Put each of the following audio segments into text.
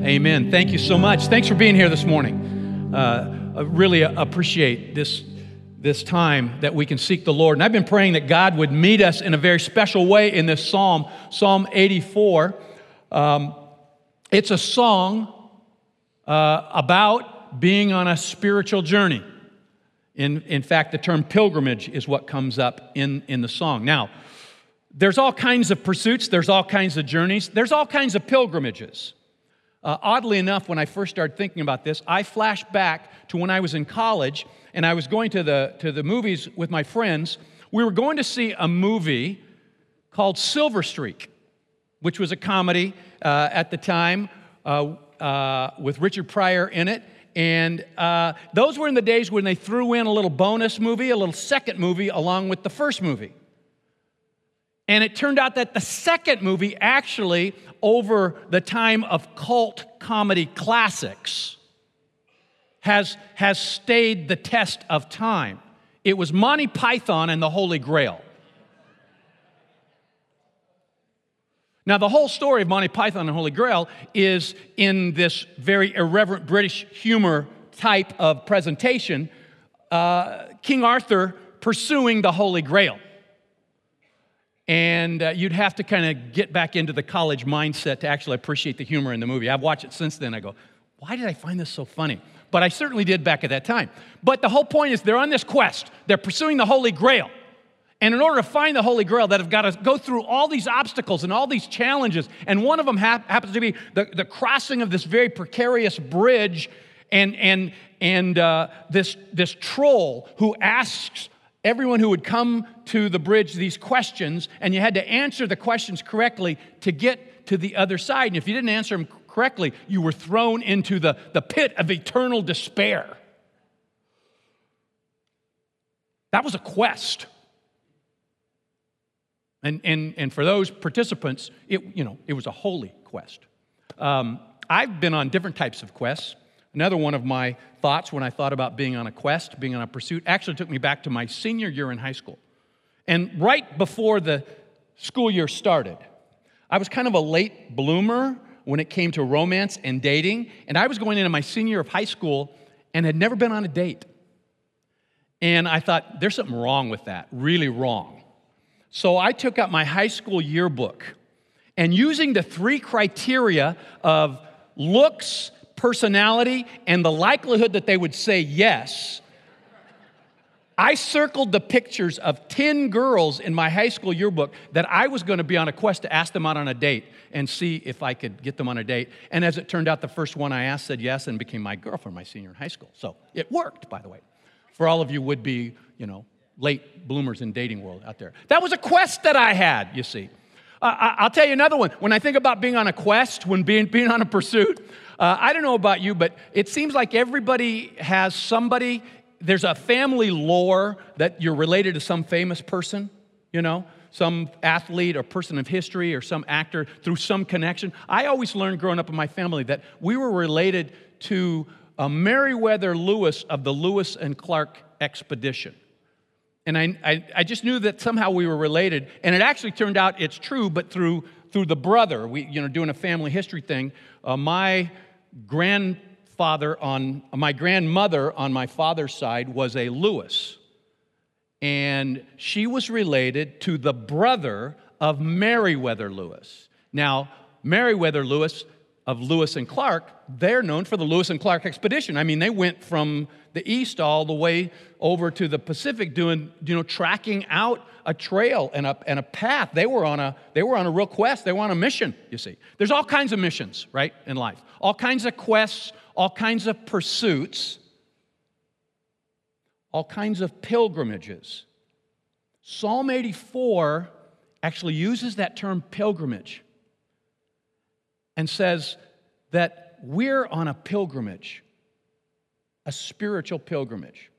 Amen. Thank you so much. Thanks for being here this morning. I really appreciate this time that we can seek the Lord. And I've been praying that God would meet us in a very special way in this psalm, Psalm 84. It's a song about being on a spiritual journey. In fact, the term pilgrimage is what comes up in the song. Now, there's all kinds of pursuits. There's all kinds of journeys. There's all kinds of pilgrimages. Oddly enough, when I first started thinking about this, I flashed back to when I was in college and I was going to the movies with my friends. We were going to see a movie called Silver Streak, which was a comedy at the time with Richard Pryor in it. And those were in the days when they threw in a little bonus movie, a little second movie along with the first movie. And it turned out that the second movie actually, over the time of cult comedy classics, has stayed the test of time. It was Monty Python and the Holy Grail. Now, the whole story of Monty Python and the Holy Grail is in this very irreverent British humor type of presentation, King Arthur pursuing the Holy Grail. And you'd have to kind of get back into the college mindset to actually appreciate the humor in the movie. I've watched it since then. I go, why did I find this so funny? But I certainly did back at that time. But the whole point is they're on this quest. They're pursuing the Holy Grail. And in order to find the Holy Grail, they've got to go through all these obstacles and all these challenges. And one of them happens to be the crossing of this very precarious bridge and this troll who asks everyone who would come to the bridge these questions, and you had to answer the questions correctly to get to the other side. And if you didn't answer them correctly, you were thrown into the pit of eternal despair. That was a quest. And for those participants, it was a holy quest. I've been on different types of quests. Another one of my thoughts when I thought about being on a quest, being on a pursuit, actually took me back to my senior year in high school. And right before the school year started, I was kind of a late bloomer when it came to romance and dating. And I was going into my senior year of high school and had never been on a date. And I thought, there's something wrong with that, really wrong. So I took out my high school yearbook, and using the 3 criteria of looks, personality, and the likelihood that they would say yes, I circled the pictures of 10 girls in my high school yearbook that I was going to be on a quest to ask them out on a date and see if I could get them on a date. And as it turned out, the first one I asked said yes and became my girlfriend my senior in high school. So it worked, by the way, for all of you would-be, late bloomers in dating world out there. That was a quest that I had, you see. I'll tell you another one. When I think about being on a quest, when being on a pursuit, I don't know about you, but it seems like everybody has somebody. There's a family lore that you're related to some famous person, some athlete or person of history or some actor through some connection. I always learned growing up in my family that we were related to Meriwether Lewis of the Lewis and Clark expedition. And I just knew that somehow we were related. And it actually turned out it's true, but through the brother. We, doing a family history thing, my grandmother on my father's side was a Lewis. And she was related to the brother of Meriwether Lewis. Now, Meriwether Lewis of Lewis and Clark, they're known for the Lewis and Clark expedition. I mean, they went from the east all the way over to the Pacific doing, tracking out a trail and a path. They were on a real quest. They were on a mission, you see. There's all kinds of missions, right, in life. All kinds of quests, all kinds of pursuits, all kinds of pilgrimages. Psalm 84 actually uses that term pilgrimage and says that we're on a pilgrimage, a spiritual pilgrimage.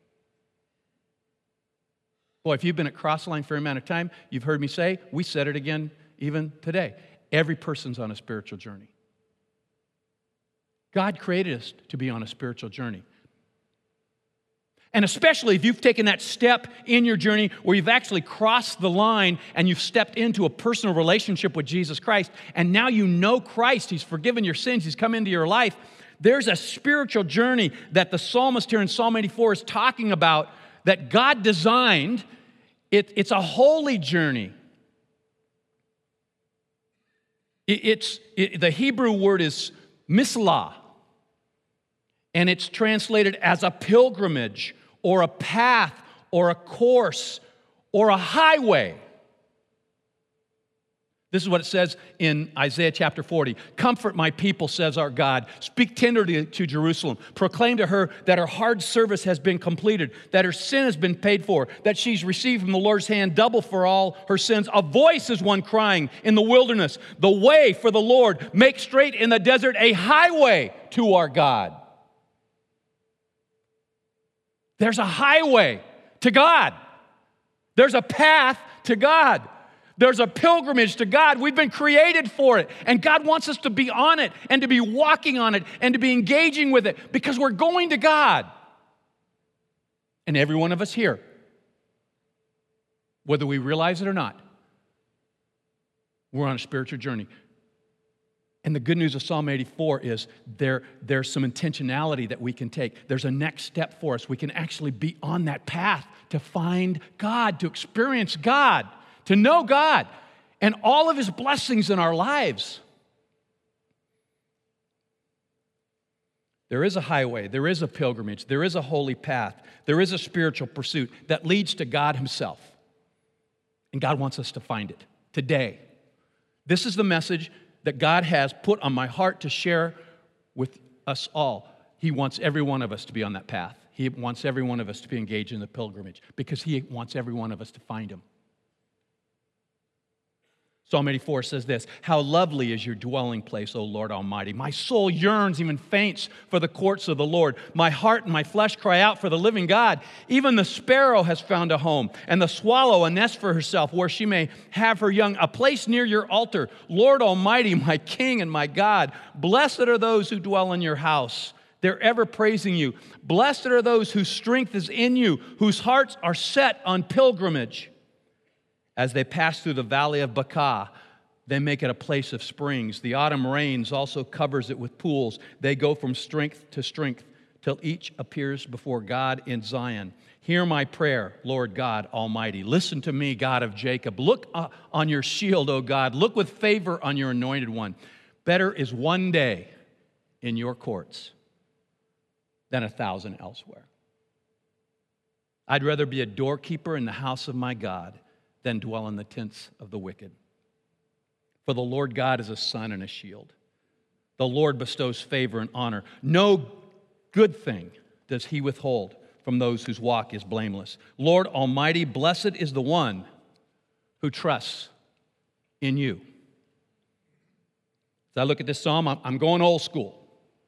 Boy, if you've been at Crossline for a amount of time, you've heard me say, we said it again even today, every person's on a spiritual journey. God created us to be on a spiritual journey. And especially if you've taken that step in your journey where you've actually crossed the line and you've stepped into a personal relationship with Jesus Christ, and now you know Christ, He's forgiven your sins, He's come into your life, there's a spiritual journey that the psalmist here in Psalm 84 is talking about that God designed. It's a holy journey. The Hebrew word is mislah, and it's translated as a pilgrimage or a path or a course or a highway. This is what it says in Isaiah chapter 40. Comfort my people, says our God. Speak tenderly to Jerusalem. Proclaim to her that her hard service has been completed, that her sin has been paid for, that she's received from the Lord's hand double for all her sins. A voice is one crying in the wilderness, the way for the Lord. Make straight in the desert a highway to our God. There's a highway to God. There's a path to God. There's a pilgrimage to God. We've been created for it. And God wants us to be on it and to be walking on it and to be engaging with it because we're going to God. And every one of us here, whether we realize it or not, we're on a spiritual journey. And the good news of Psalm 84 is there's some intentionality that we can take. There's a next step for us. We can actually be on that path to find God, to experience God, to know God, and all of His blessings in our lives. There is a highway, there is a pilgrimage, there is a holy path, there is a spiritual pursuit that leads to God Himself. And God wants us to find it today. This is the message that God has put on my heart to share with us all. He wants every one of us to be on that path. He wants every one of us to be engaged in the pilgrimage because He wants every one of us to find Him. Psalm 84 says this, how lovely is your dwelling place, O Lord Almighty. My soul yearns, even faints, for the courts of the Lord. My heart and my flesh cry out for the living God. Even the sparrow has found a home, and the swallow a nest for herself, where she may have her young, a place near your altar. Lord Almighty, my King and my God, blessed are those who dwell in your house. They're ever praising you. Blessed are those whose strength is in you, whose hearts are set on pilgrimage. As they pass through the valley of Baca, they make it a place of springs. The autumn rains also covers it with pools. They go from strength to strength till each appears before God in Zion. Hear my prayer, Lord God Almighty. Listen to me, God of Jacob. Look on your shield, O God. Look with favor on your anointed one. Better is one day in your courts than 1,000 elsewhere. I'd rather be a doorkeeper in the house of my God than dwell in the tents of the wicked. For the Lord God is a sun and a shield. The Lord bestows favor and honor. No good thing does He withhold from those whose walk is blameless. Lord Almighty, blessed is the one who trusts in you. As I look at this psalm, I'm going old school.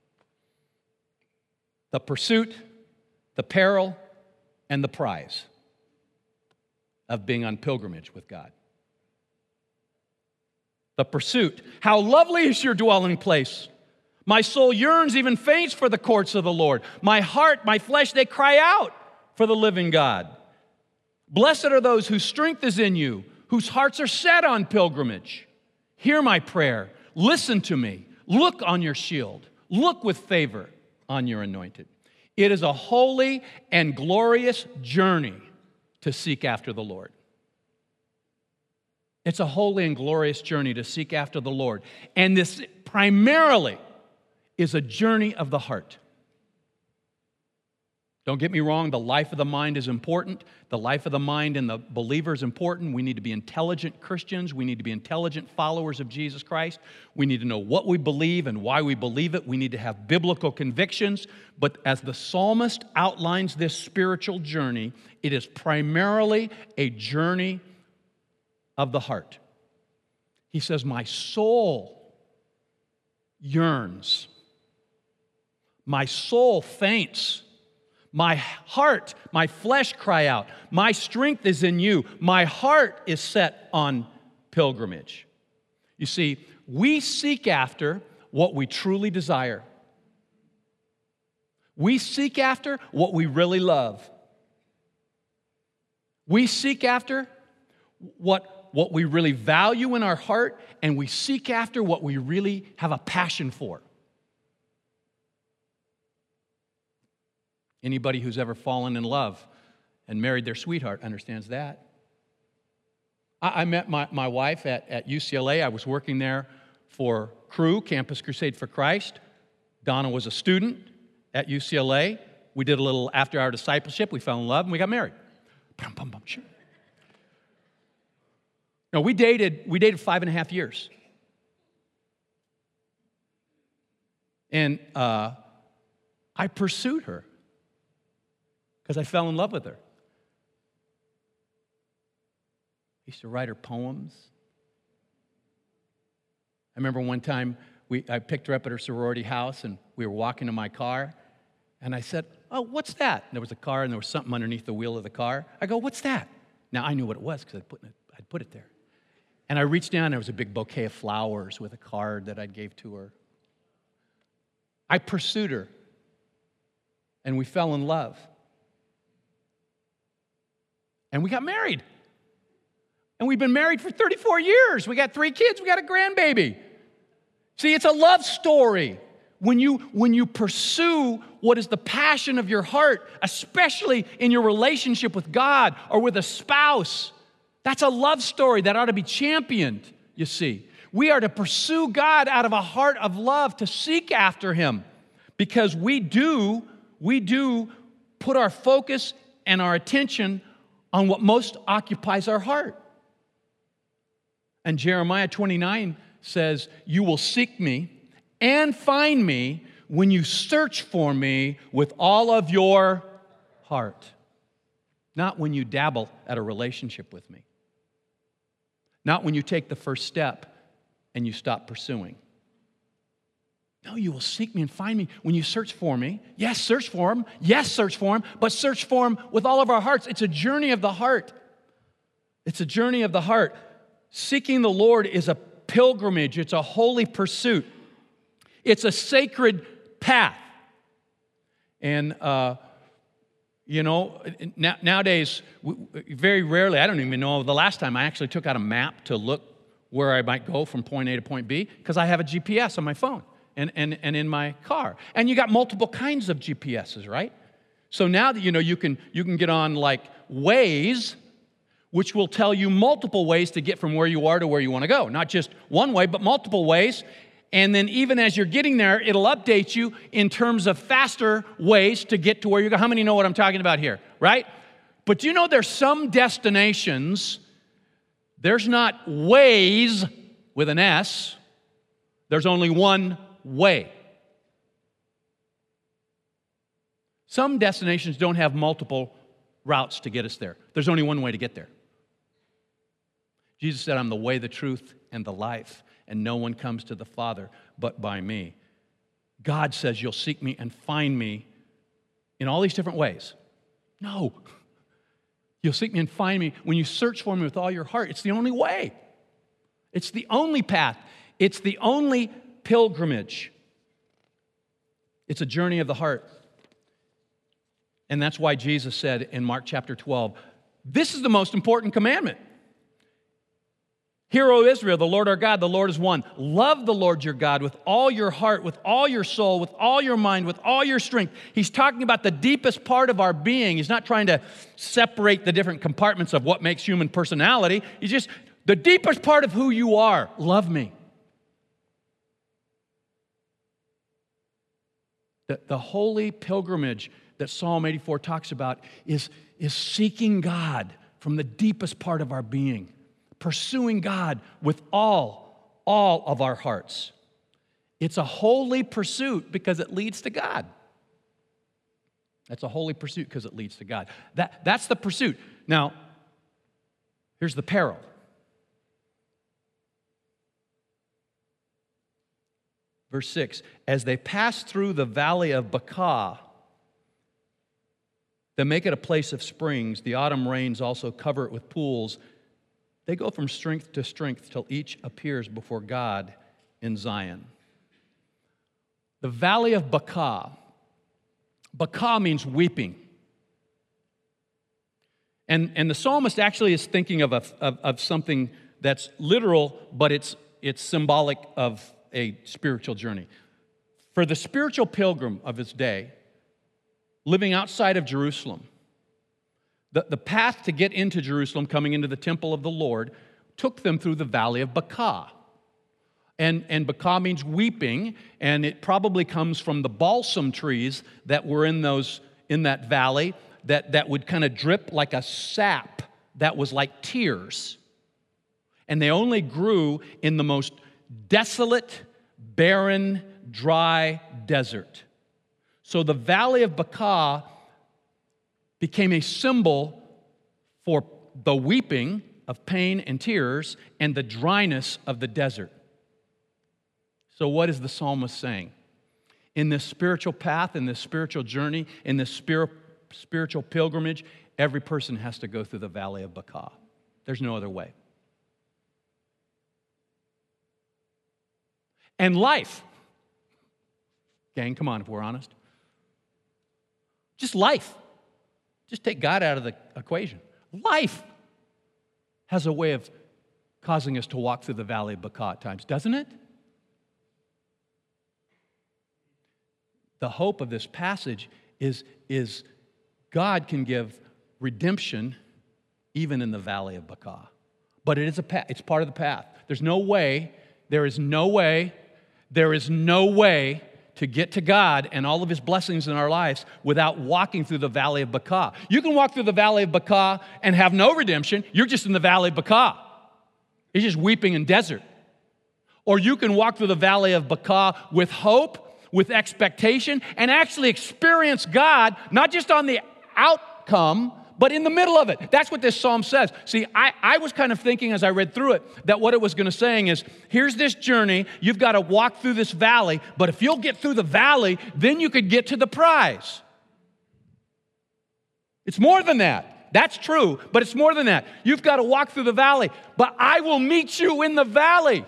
The pursuit, the peril, and the prize of being on pilgrimage with God. The pursuit. How lovely is your dwelling place. My soul yearns, even faints for the courts of the Lord. My heart, my flesh, they cry out for the living God. Blessed are those whose strength is in you, whose hearts are set on pilgrimage. Hear my prayer. Listen to me. Look on your shield. Look with favor on your anointed. It is a holy and glorious journey to seek after the Lord. It's a holy and glorious journey to seek after the Lord. And this primarily is a journey of the heart. Don't get me wrong, the life of the mind is important. The life of the mind and the believer is important. We need to be intelligent Christians. We need to be intelligent followers of Jesus Christ. We need to know what we believe and why we believe it. We need to have biblical convictions. But as the psalmist outlines this spiritual journey, it is primarily a journey of the heart. He says, my soul yearns. My soul faints. My heart, my flesh cry out. My strength is in you. My heart is set on pilgrimage. You see, we seek after what we truly desire. We seek after what we really love. We seek after what we really value in our heart, and we seek after what we really have a passion for. Anybody who's ever fallen in love and married their sweetheart understands that. I met my wife at UCLA. I was working there for Cru, Campus Crusade for Christ. Donna was a student at UCLA. We did a little after-hour discipleship. We fell in love, and we got married. Sure. No, we dated 5.5 years. And I pursued her because I fell in love with her. I used to write her poems. I remember one time I picked her up at her sorority house, and we were walking to my car, and I said, "Oh, what's that?" And there was a car, and there was something underneath the wheel of the car. I go, "What's that?" Now, I knew what it was because I'd put it there. And I reached down, and there was a big bouquet of flowers with a card that I gave to her. I pursued her, and we fell in love. And we got married. And we've been married for 34 years. We got 3 kids. We got a grandbaby. See, it's a love story. When you pursue what is the passion of your heart, especially in your relationship with God or with a spouse, that's a love story that ought to be championed, you see. We are to pursue God out of a heart of love, to seek after Him, because we do put our focus and our attention on what most occupies our heart. And Jeremiah 29 says, "You will seek me and find me when you search for me with all of your heart." Not when you dabble at a relationship with me. Not when you take the first step and you stop pursuing. No, you will seek me and find me when you search for me. Yes, search for Him. Yes, search for Him. But search for Him with all of our hearts. It's a journey of the heart. It's a journey of the heart. Seeking the Lord is a pilgrimage. It's a holy pursuit. It's a sacred path. And, nowadays, very rarely, I don't even know the last time I actually took out a map to look where I might go from point A to point B, because I have a GPS on my phone and in my car. And you got multiple kinds of GPSs, right? So now that you can get on like Waze, which will tell you multiple ways to get from where you are to where you want to go. Not just one way, but multiple ways. And then even as you're getting there, it'll update you in terms of faster ways to get to where you go. How many know what I'm talking about here, right? But do you know there's some destinations, there's not ways with an S, there's only one way. Some destinations don't have multiple routes to get us there. There's only one way to get there. Jesus said, "I'm the way, the truth, and the life, and no one comes to the Father but by me." God says you'll seek me and find me in all these different ways. No. You'll seek me and find me when you search for me with all your heart. It's the only way. It's the only path. It's the only pilgrimage. It's a journey of the heart. And that's why Jesus said in Mark chapter 12, this is the most important commandment. "Hear, O Israel, the Lord our God, the Lord is one. Love the Lord your God with all your heart, with all your soul, with all your mind, with all your strength." He's talking about the deepest part of our being. He's not trying to separate the different compartments of what makes human personality. He's just the deepest part of who you are. Love me. The holy pilgrimage that Psalm 84 talks about is seeking God from the deepest part of our being. Pursuing God with all of our hearts. It's a holy pursuit because it leads to God. That's a holy pursuit because it leads to God. That's the pursuit. Now, here's the peril. Verse 6, "As they pass through the valley of Baca, they make it a place of springs. The autumn rains also cover it with pools. They go from strength to strength till each appears before God in Zion." The valley of Baca. Baca means weeping. And the psalmist actually is thinking of something that's literal, but it's symbolic of a spiritual journey. For the spiritual pilgrim of his day, living outside of Jerusalem, the path to get into Jerusalem, coming into the temple of the Lord, took them through the valley of Baca. And Baca means weeping, and it probably comes from the balsam trees that were in that valley that would kind of drip like a sap that was like tears. And they only grew in the most desolate, barren, dry desert. So the valley of Baca became a symbol for the weeping of pain and tears and the dryness of the desert. So what is the psalmist saying? In this spiritual path, in this spiritual journey, in this spiritual pilgrimage, every person has to go through the valley of Baca. There's no other way. And life, gang, come on, if we're honest. Just life. Just take God out of the equation. Life has a way of causing us to walk through the valley of Baca at times, doesn't it? The hope of this passage is God can give redemption even in the valley of Baca. But it is it's part of the path. There is no way to get to God and all of His blessings in our lives without walking through the valley of Baca. You can walk through the valley of Baca and have no redemption. You're just in the valley of Baca. You're just weeping in desert. Or you can walk through the valley of Baca with hope, with expectation, and actually experience God, not just on the outcome, but in the middle of it. That's what this psalm says. See, I was kind of thinking as I read through it that what it was going to saying is, here's this journey, you've got to walk through this valley, but if you'll get through the valley, then you could get to the prize. It's more than that. That's true, but it's more than that. You've got to walk through the valley, but I will meet you in the valley.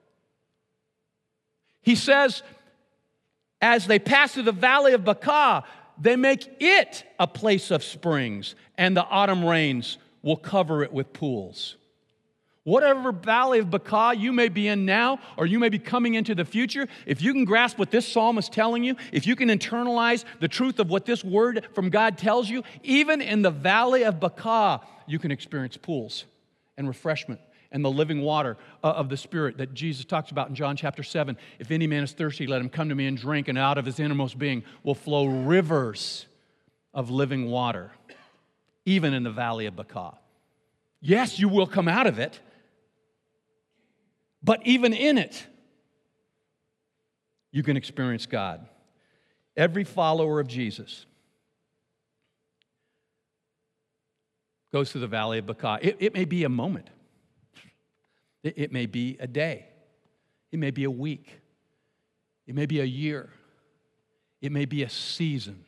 He says, as they pass through the valley of Baca, they make it a place of springs, and the autumn rains will cover it with pools. Whatever valley of Baca you may be in now, or you may be coming into the future, if you can grasp what this psalm is telling you, if you can internalize the truth of what this word from God tells you, even in the valley of Baca, you can experience pools and refreshment and the living water of the Spirit that Jesus talks about in John chapter 7. If any man is thirsty, let him come to me and drink, and out of his innermost being will flow rivers of living water, even in the valley of Baca. Yes, you will come out of it, but even in it, you can experience God. Every follower of Jesus goes through the valley of Baca. It may be a moment. It may be a day. It may be a week. It may be a year. It may be a season.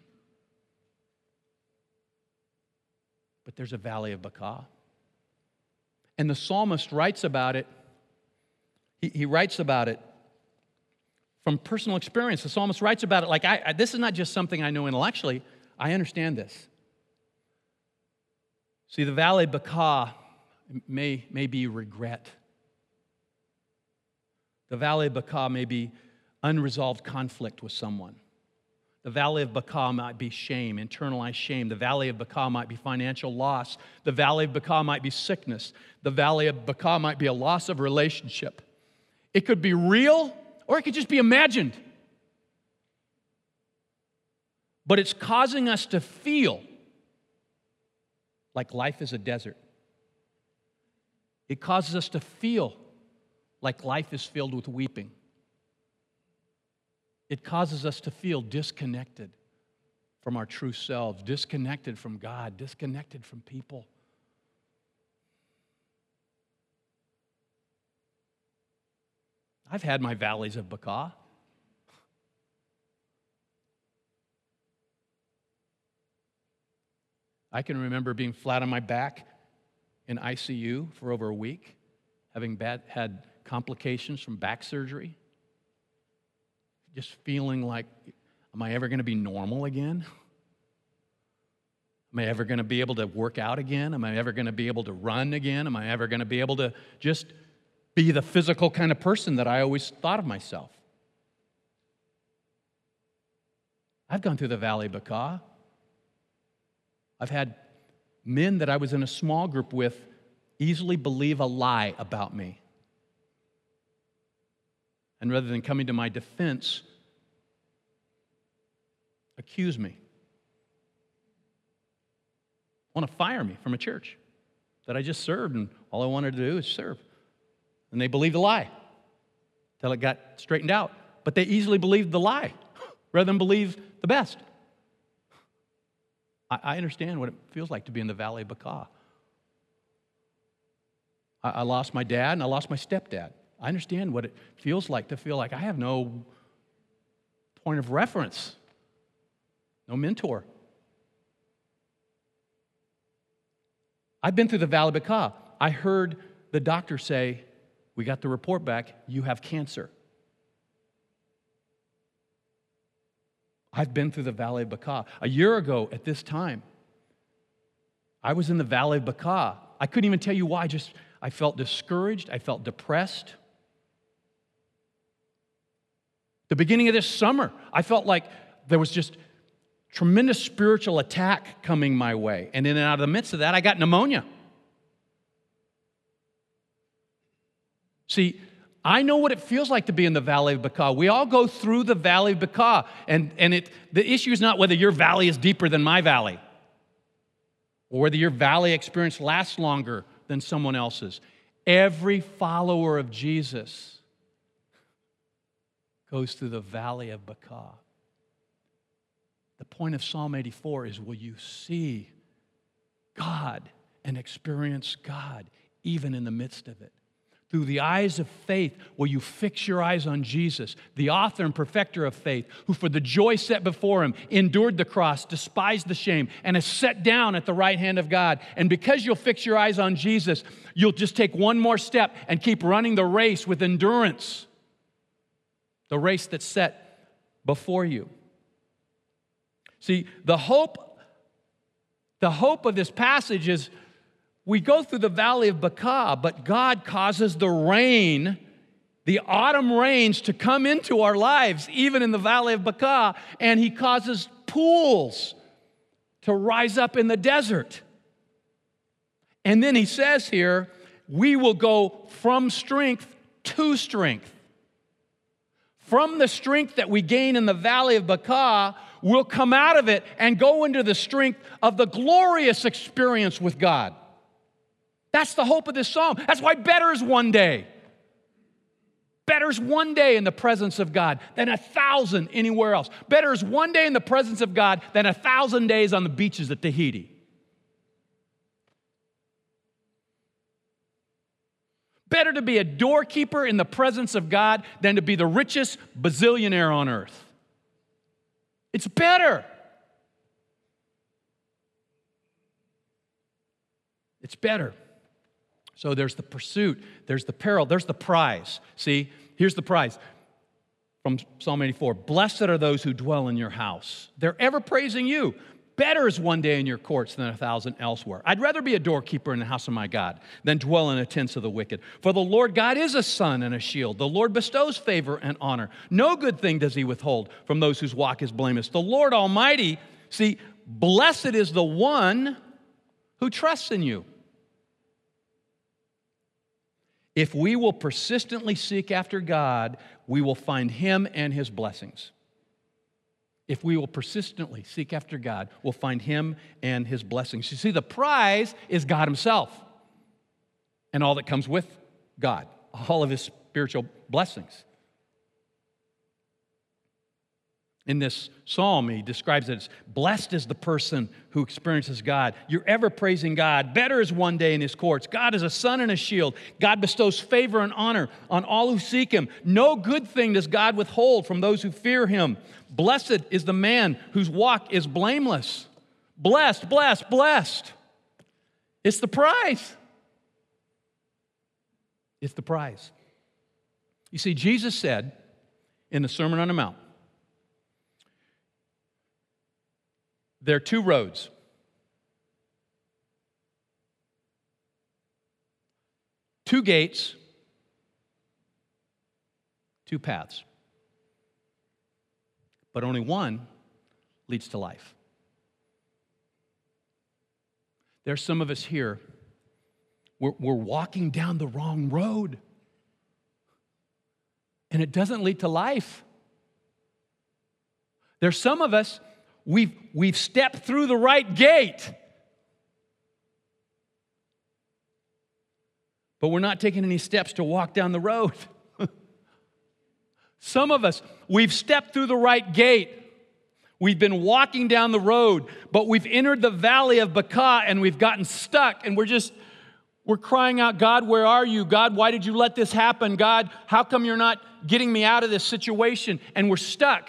But there's a valley of Baca. And the psalmist writes about it. He writes about it from personal experience. The psalmist writes about it like, this is not just something I know intellectually. I understand this. See, the valley of Baca may be regret. The valley of Baca may be unresolved conflict with someone. The valley of Baca might be shame, internalized shame. The valley of Baca might be financial loss. The valley of Baca might be sickness. The valley of Baca might be a loss of relationship. It could be real, or it could just be imagined. But it's causing us to feel like life is a desert. It causes us to feel like life is filled with weeping. It causes us to feel disconnected from our true selves, disconnected from God, disconnected from people. I've had my valleys of Baca. I can remember being flat on my back in ICU for over a week, having had complications from back surgery, just feeling like, am I ever going to be normal again? Am I ever going to be able to work out again? Am I ever going to be able to run again? Am I ever going to be able to just be the physical kind of person that I always thought of myself? I've gone through the valley of Baca. I've had men that I was in a small group with easily believe a lie about me. And rather than coming to my defense, accuse me. Want to fire me from a church that I just served, and all I wanted to do is serve. And they believed the lie till it got straightened out. But they easily believed the lie rather than believe the best. I understand what it feels like to be in the valley of Baca. I lost my dad and I lost my stepdad. I understand what it feels like to feel like I have no point of reference, no mentor. I've been through the valley of Baca. I heard the doctor say, we got the report back, you have cancer. I've been through the valley of Baca. A year ago at this time, I was in the valley of Baca. I couldn't even tell you why. I felt discouraged. I felt depressed. The beginning of this summer, I felt like there was just tremendous spiritual attack coming my way. And then out of the midst of that, I got pneumonia. See, I know what it feels like to be in the valley of Baca. We all go through the valley of Baca. And the issue is not whether your valley is deeper than my valley or whether your valley experience lasts longer than someone else's. Every follower of Jesus goes through the valley of Baca. The point of Psalm 84 is, will you see God and experience God even in the midst of it? Through the eyes of faith, will you fix your eyes on Jesus, the author and perfecter of faith, who for the joy set before him endured the cross, despised the shame, and is set down at the right hand of God. And because you'll fix your eyes on Jesus, you'll just take one more step and keep running the race with endurance, the race that's set before you. See, the hope of this passage is, we go through the valley of Baca, but God causes the rain, the autumn rains, to come into our lives, even in the valley of Baca, and He causes pools to rise up in the desert. And then He says here, we will go from strength to strength. From the strength that we gain in the valley of Baca, we'll come out of it and go into the strength of the glorious experience with God. That's the hope of this psalm. That's why better is one day. Better is one day in the presence of God than 1,000 anywhere else. Better is one day in the presence of God than 1,000 days on the beaches of Tahiti. Better to be a doorkeeper in the presence of God than to be the richest bazillionaire on earth. It's better. It's better. So there's the pursuit, there's the peril, there's the prize. See, here's the prize from Psalm 84. Blessed are those who dwell in your house. They're ever praising you. Better is one day in your courts than 1,000 elsewhere. I'd rather be a doorkeeper in the house of my God than dwell in the tents of the wicked. For the Lord God is a sun and a shield. The Lord bestows favor and honor. No good thing does He withhold from those whose walk is blameless. The Lord Almighty, see, blessed is the one who trusts in you. If we will persistently seek after God, we will find Him and His blessings. If we will persistently seek after God, we'll find Him and His blessings. You see, the prize is God Himself and all that comes with God, all of His spiritual blessings. In this psalm, he describes it as, blessed is the person who experiences God. You're ever praising God. Better is one day in His courts. God is a sun and a shield. God bestows favor and honor on all who seek Him. No good thing does God withhold from those who fear Him. Blessed is the man whose walk is blameless. Blessed, blessed, blessed. It's the prize. It's the prize. You see, Jesus said in the Sermon on the Mount, there are two roads. 2 gates, 2 paths. But only one leads to life. There's some of us here, we're walking down the wrong road. And it doesn't lead to life. There's some of us, we've stepped through the right gate, but we're not taking any steps to walk down the road. Some of us, we've stepped through the right gate. We've been walking down the road, but we've entered the valley of Baca and we've gotten stuck, and we're crying out, God, where are you? God, why did you let this happen? God, how come you're not getting me out of this situation? And we're stuck.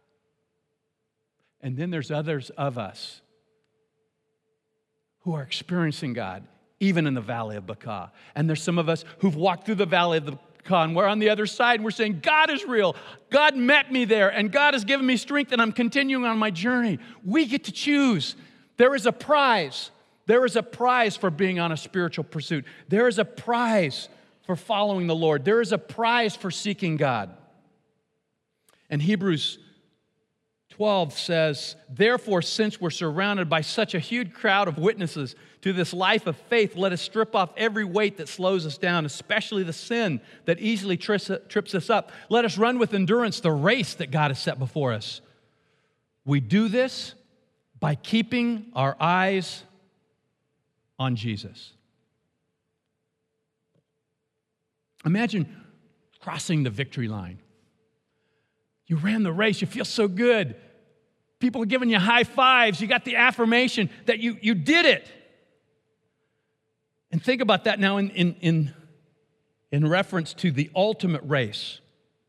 And then there's others of us who are experiencing God, even in the valley of Baca. And there's some of us who've walked through the valley of Baca, and we're on the other side, and we're saying, God is real. God met me there, and God has given me strength, and I'm continuing on my journey. We get to choose. There is a prize. There is a prize for being on a spiritual pursuit. There is a prize for following the Lord. There is a prize for seeking God. And Hebrews 12 says, therefore, since we're surrounded by such a huge crowd of witnesses to this life of faith, let us strip off every weight that slows us down, especially the sin that easily trips us up. Let us run with endurance the race that God has set before us. We do this by keeping our eyes on Jesus. Imagine crossing the victory line. You ran the race, you feel so good. People are giving you high fives. You got the affirmation that you did it. And think about that now in reference to the ultimate race.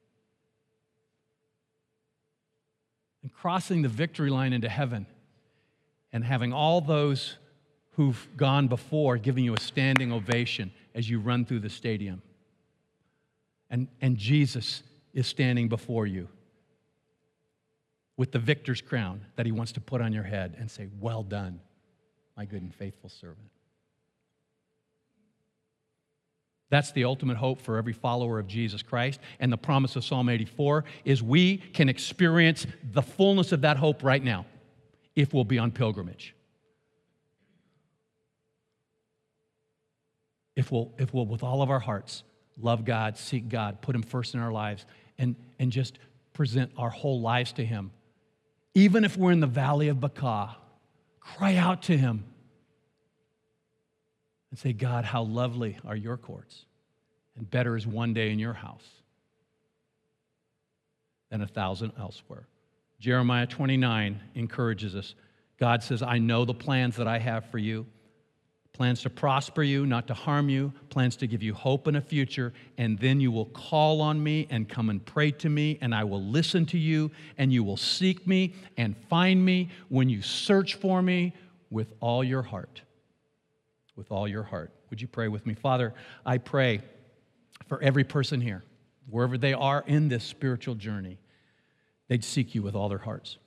And crossing the victory line into heaven and having all those who've gone before giving you a standing ovation as you run through the stadium. And Jesus is standing before you with the victor's crown that he wants to put on your head and say, well done, my good and faithful servant. That's the ultimate hope for every follower of Jesus Christ. And the promise of Psalm 84 is we can experience the fullness of that hope right now if we'll be on pilgrimage. If we'll with all of our hearts, love God, seek God, put him first in our lives, and just present our whole lives to him. Even if we're in the valley of Baca, cry out to him and say, God, how lovely are your courts, and better is one day in your house than 1,000 elsewhere. Jeremiah 29 encourages us. God says, I know the plans that I have for you. Plans to prosper you, not to harm you, plans to give you hope and a future, and then you will call on me and come and pray to me, and I will listen to you, and you will seek me and find me when you search for me with all your heart. With all your heart. Would you pray with me? Father, I pray for every person here, wherever they are in this spiritual journey, they'd seek you with all their hearts.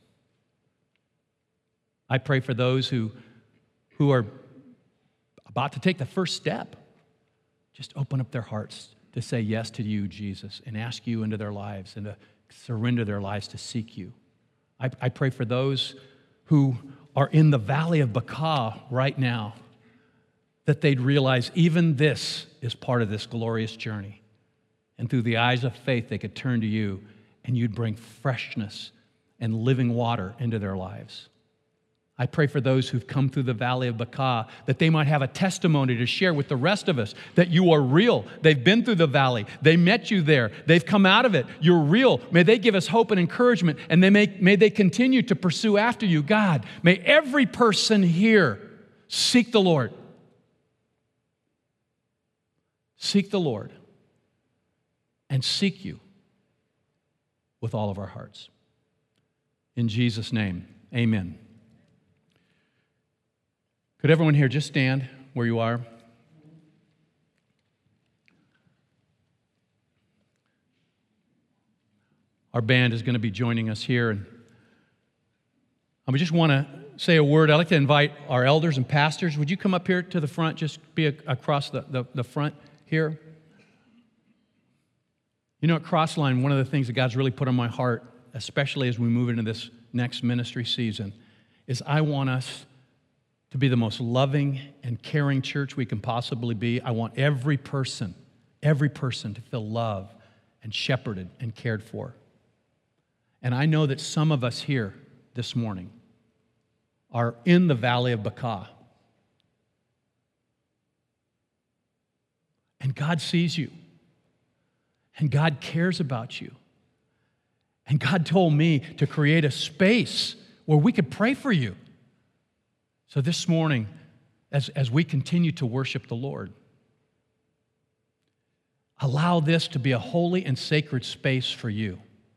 I pray for those who are about to take the first step, just open up their hearts to say yes to you, Jesus, and ask you into their lives and to surrender their lives to seek you. I pray for those who are in the valley of Baca right now, that they'd realize even this is part of this glorious journey. And through the eyes of faith, they could turn to you and you'd bring freshness and living water into their lives. I pray for those who've come through the valley of Baca, that they might have a testimony to share with the rest of us, that you are real. They've been through the valley. They met you there. They've come out of it. You're real. May they give us hope and encouragement, and may they continue to pursue after you. God, may every person here seek the Lord. Seek the Lord and seek you with all of our hearts. In Jesus' name, amen. Could everyone here just stand where you are? Our band is going to be joining us here. And we just want to say a word. I'd like to invite our elders and pastors. Would you come up here to the front, just be across the front here. You know, at Crossline, one of the things that God's really put on my heart, especially as we move into this next ministry season, is I want us to be the most loving and caring church we can possibly be. I want every person to feel loved and shepherded and cared for. And I know that some of us here this morning are in the valley of Baca. And God sees you. And God cares about you. And God told me to create a space where we could pray for you. So this morning, as we continue to worship the Lord, allow this to be a holy and sacred space for you.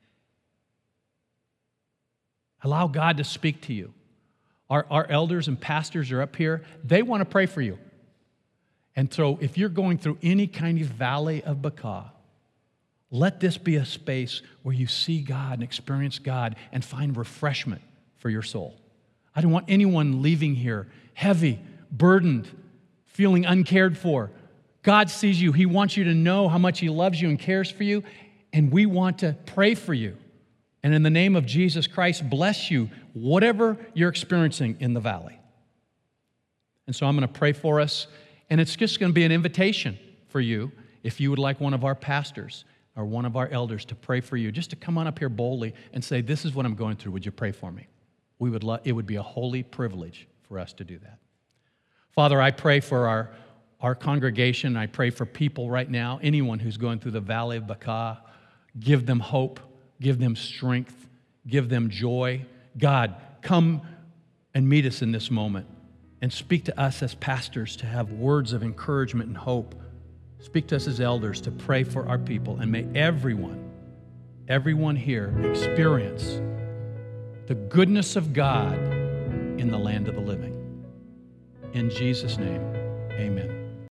Allow God to speak to you. Our elders and pastors are up here. They want to pray for you. And so if you're going through any kind of valley of Baca, let this be a space where you see God and experience God and find refreshment for your soul. I don't want anyone leaving here heavy, burdened, feeling uncared for. God sees you. He wants you to know how much He loves you and cares for you, and we want to pray for you. And in the name of Jesus Christ, bless you, whatever you're experiencing in the valley. And so I'm going to pray for us, and it's just going to be an invitation for you, if you would like one of our pastors or one of our elders to pray for you, just to come on up here boldly and say, this is what I'm going through. Would you pray for me? It would be a holy privilege for us to do that. Father, I pray for our congregation. I pray for people right now, anyone who's going through the valley of Baca. Give them hope, give them strength, give them joy. God, come and meet us in this moment and speak to us as pastors to have words of encouragement and hope. Speak to us as elders to pray for our people, and may everyone here experience the goodness of God in the land of the living. In Jesus' name, amen.